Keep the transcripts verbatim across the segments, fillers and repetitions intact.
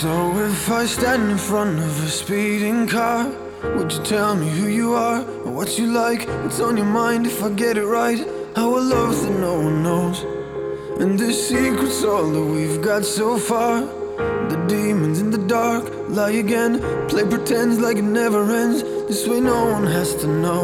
So if I stand in front of a speeding car, would you tell me who you are, or what you like, what's on your mind? If I get it right, how a love that no one knows. And the secret's all that we've got so far. The demons in the dark lie again, play pretends like it never ends. This way no one has to know.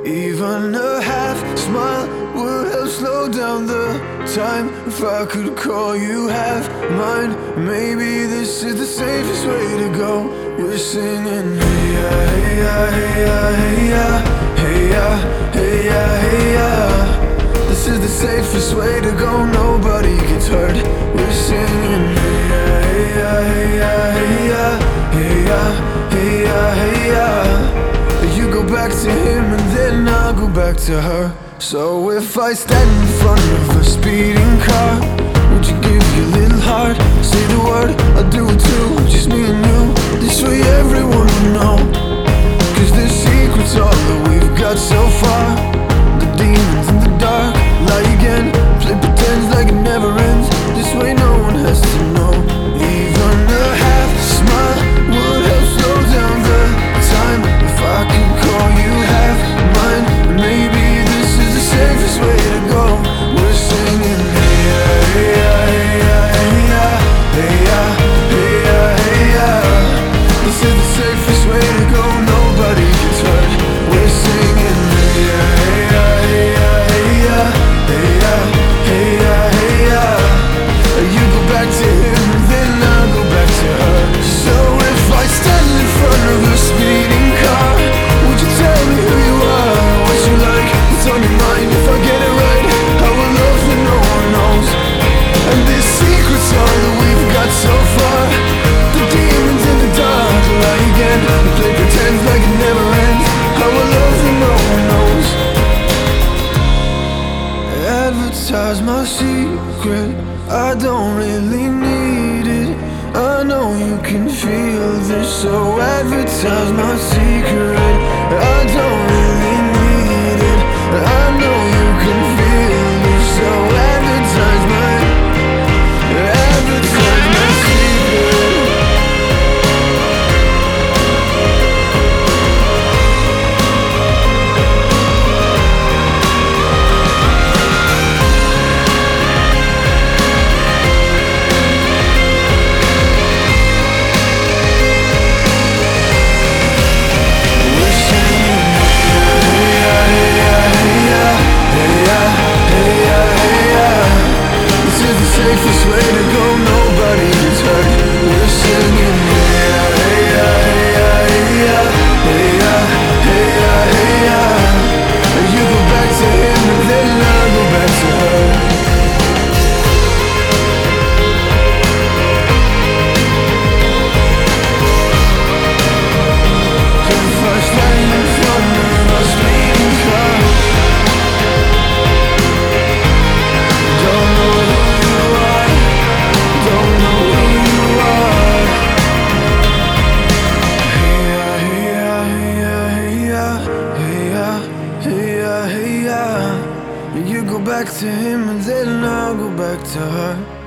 Even a half smile would help slow down the time. If I could call you half mine, maybe this is the safest way to go. We're singing hey ya, hey ya, hey ya, hey ya, hey ya, hey ya, hey ya. This is the safest way to go, nobody gets hurt. We're singing hey ya, hey ya, hey ya, hey ya, hey ya, hey ya, hey ya. You go back to him and then I'll go back to her. So if I stand in front of a speeding car, would you give your little heart, say the word, I'll do it too, just me and you. This way everyone will know, cause the secret's all that we've got so far. The demons in the dark lie again, play pretends like it never ends. This way no one has to know. Even a half smile would help slow down the time. If I could call you half mine, maybe this is the safest way to go. We're singing hey ya, hey ya, hey ya, hey ya, hey ya, hey ya, hey ya. This is the safest way to go, nobody gets hurt. We're singing hey ya, hey ya, hey ya, hey ya, hey ya, hey ya, hey ya. You go back to him and then I'll go back to her. So if I stand in front of a speeding car, would you tell me who you are, what you like, what's on your mind? If I get it right, how a love that no one knows. And this secret's all that we've got so far. The demons in the dark lie again, they play pretends like it never ends. How a love that no one knows. Advertise my secret, I don't really need it. I know you can feel this, so advertise my secret. I don't really need it. I know you can feel this, so advertise my, advertise my secret. Safest way to go, nobody gets hurt. We're singing hey ya, hey ya, hey ya, hey ya, hey ya, hey ya, hey ya. You go back to him and then I'll go back to her. If I stand in front of a speeding car, don't know who you are, don't know who you are. Hey ya, hey ya, hey ya, hey ya, hey ya, hey ya, hey ya. You go back to him and then I'll go back to her.